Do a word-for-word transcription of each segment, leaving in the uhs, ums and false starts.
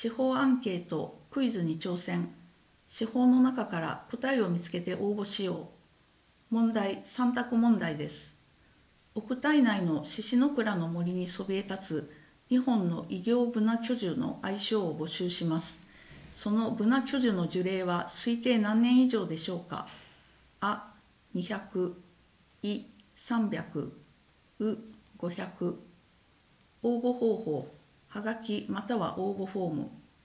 司法アンケートクイズに挑戦。司法の中から答えを見つけて応募しよう。問題さん択問題です。奥体内の獅子の倉の森にそびえ立つにほんの異形ブナ巨樹の愛称を募集します。そのブナ巨樹の樹齢は推定何年以上でしょうか。あ、にひゃく、い、さんびゃく、う、ごひゃく。応募方法、はがきまたは応募フォーム。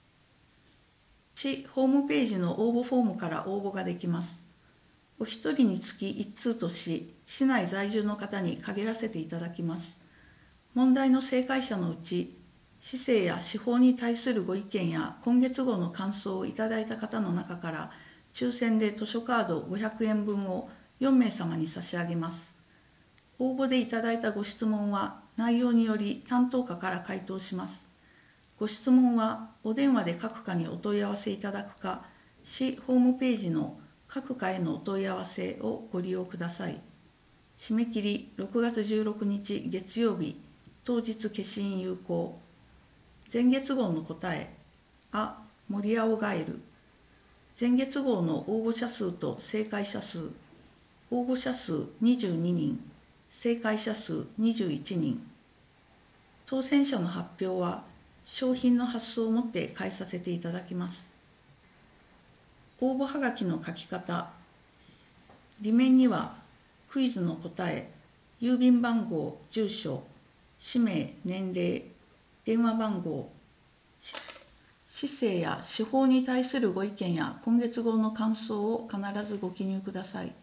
市ホームページの応募フォームから応募ができます。お一人につき一通とし、市内在住の方に限らせていただきます。問題の正解者のうち、市政や司法に対するご意見や今月号の感想をいただいた方の中から、抽選で図書カードごひゃくえんぶんをよんめいさまに差し上げます。応募でいただいたご質問は、内容により担当課から回答します。ご質問はお電話で各課にお問い合わせいただくか、市ホームページの各課へのお問い合わせをご利用ください。締め切りろくがつじゅうろくにち月曜日、当日消印有効。前月号の答え、あ、モリアオガエル。前月号の応募者数と正解者数、応募者数にじゅうににん、正解者数にじゅういちにん。当選者の発表は、商品の発送をもって返させていただきます。応募はがきの書き方。裏面にはクイズの答え、郵便番号、住所、氏名、年齢、電話番号、市政や司法に対するご意見や今月号の感想を必ずご記入ください。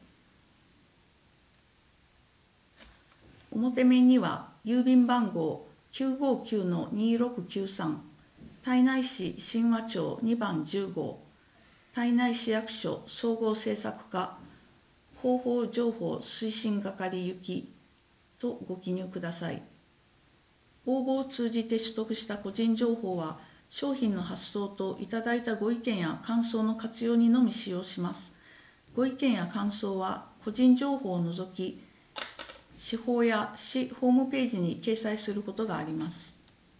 表面には郵便番号 きゅうごきゅうのにろくきゅうさん、胎内市神話町にばんじゅうごう、胎内市役所総合政策課広報情報推進係行きとご記入ください。応募を通じて取得した個人情報は、商品の発送といただいたご意見や感想の活用にのみ使用します。ご意見や感想は個人情報を除き、司法や市ホームページに掲載することがあります。